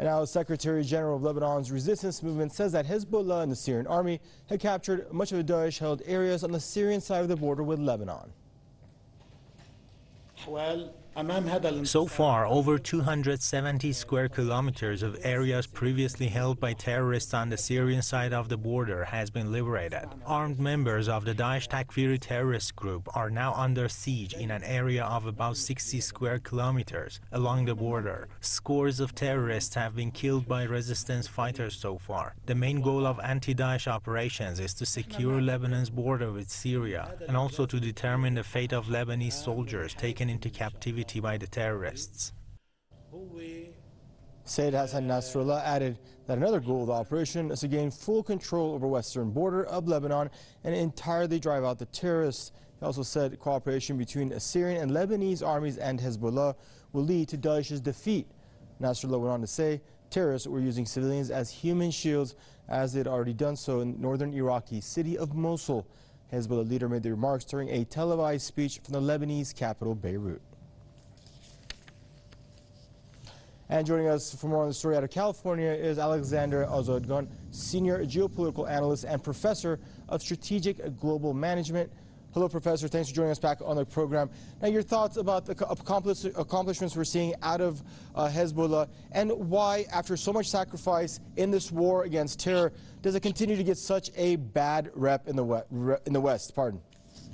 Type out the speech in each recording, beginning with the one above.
And now Secretary General of Lebanon's resistance movement says that Hezbollah and the Syrian army had captured much of the Daesh-held areas on the Syrian side of the border with Lebanon. So far, over 270 square kilometers of areas previously held by terrorists on the Syrian side of the border has been liberated. Armed members of the Daesh Takfiri terrorist group are now under siege in an area of about 60 square kilometers along the border. Scores of terrorists have been killed by resistance fighters so far. The main goal of anti-Daesh operations is to secure Lebanon's border with Syria and also to determine the fate of Lebanese soldiers taken into captivity by the terrorists. Sayyid Hassan Nasrallah added that another goal of the operation is to gain full control over western border of Lebanon and entirely drive out the terrorists. He also said cooperation between Syrian and Lebanese armies and Hezbollah will lead to Daesh's defeat. Nasrallah went on to say terrorists were using civilians as human shields, as they had already done so in northern Iraqi city of Mosul. Hezbollah leader made the remarks during a televised speech from the Lebanese capital, Beirut. And joining us for more on the story out of California is Alexander Azadgan, senior geopolitical analyst and professor of strategic global management. Hello, Professor. Thanks for joining us back on the program. Now, your thoughts about the accomplishments we're seeing out of Hezbollah, and why, after so much sacrifice in this war against terror, does it continue to get such a bad rep in the West? Pardon.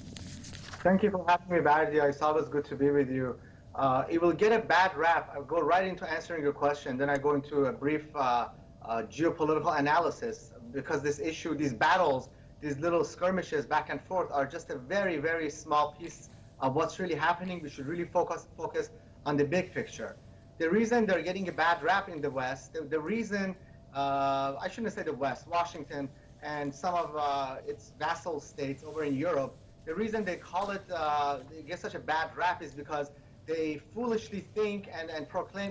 Thank you for having me, Bardi. It's always good to be with you. It will get a bad rap. I'll go right into answering your question, then I go into a brief geopolitical analysis, because this issue, these battles, these little skirmishes back and forth are just a very, very small piece of what's really happening. We should really focus on the big picture. The reason they're getting a bad rap in the West, the reason, I shouldn't say the West, Washington and some of its vassal states over in Europe, the reason they call it, they get such a bad rap is because they foolishly think and proclaim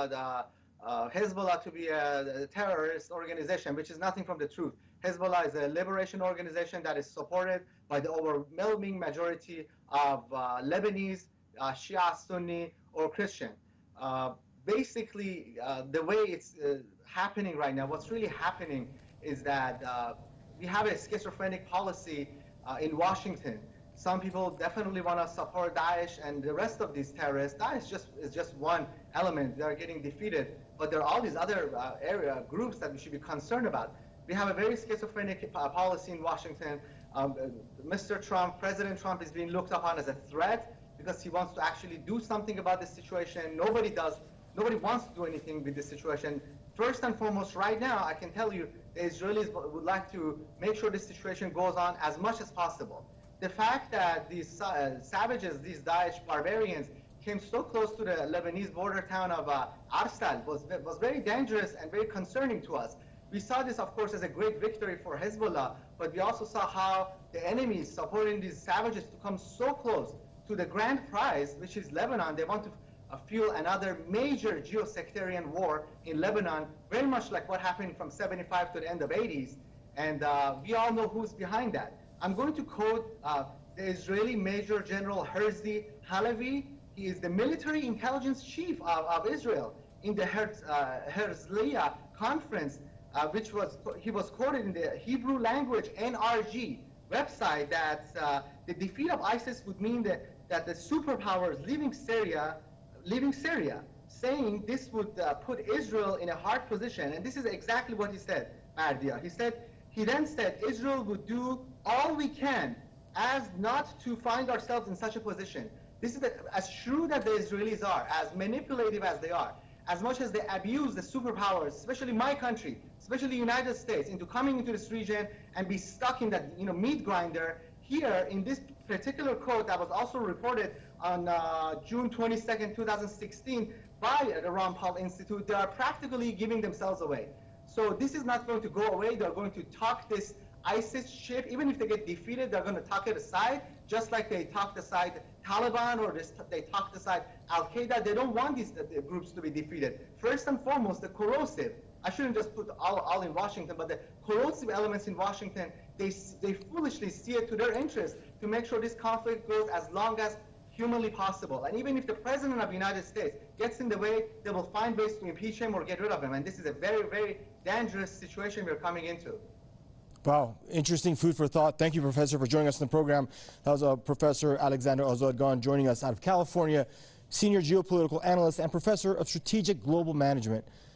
Hezbollah to be a terrorist organization, which is nothing from the truth. Hezbollah is a liberation organization that is supported by the overwhelming majority of Lebanese, Shia, Sunni, or Christian. Basically, the way it's happening right now, what's really happening is that we have a schizophrenic policy in Washington. Some people definitely want to support Daesh and the rest of these terrorists. Daesh is just one element. They are getting defeated. But there are all these other groups that we should be concerned about. We have a very schizophrenic policy in Washington. Mr. Trump, President Trump, is being looked upon as a threat because he wants to actually do something about this situation. Nobody wants to do anything with this situation. First and foremost, right now, I can tell you, the Israelis would like to make sure this situation goes on as much as possible. The fact that these savages, these Daesh barbarians, came so close to the Lebanese border town of Arsal was very dangerous and very concerning to us. We saw this, of course, as a great victory for Hezbollah, but we also saw how the enemies supporting these savages to come so close to the grand prize, which is Lebanon. They want to fuel another major geosectarian war in Lebanon, very much like what happened from 75 to the end of 80s. And we all know who's behind that. I'm going to quote the Israeli Major General Herzi Halevi. He is the military intelligence chief of Israel in the Herzliya conference, he was quoted in the Hebrew language NRG website that the defeat of ISIS would mean that the superpowers leaving Syria, saying this would put Israel in a hard position. And this is exactly what he said, Mardia. He then said, Israel would do all we can as not to find ourselves in such a position. This is as shrewd as the Israelis are, as manipulative as they are, as much as they abuse the superpowers, especially my country, especially the United States, into coming into this region and be stuck in that meat grinder. Here, in this particular quote that was also reported on June 22nd, 2016 by the Ron Paul Institute, they are practically giving themselves away. So this is not going to go away. They're going to tuck this ISIS ship. Even if they get defeated, they're going to tuck it aside, just like they tucked aside Taliban or they tucked aside Al-Qaeda. They don't want these groups to be defeated. First and foremost, the corrosive, I shouldn't just put all in Washington, but the corrosive elements in Washington, they foolishly see it to their interest to make sure this conflict goes as long as humanly possible. And even if the President of the United States gets in the way, they will find ways to impeach him or get rid of him. And this is a very, very dangerous situation we're coming into. Wow, interesting food for thought. Thank you, Professor, for joining us in the program. That was Professor Alexander Azadgan joining us out of California, senior geopolitical analyst and professor of strategic global management.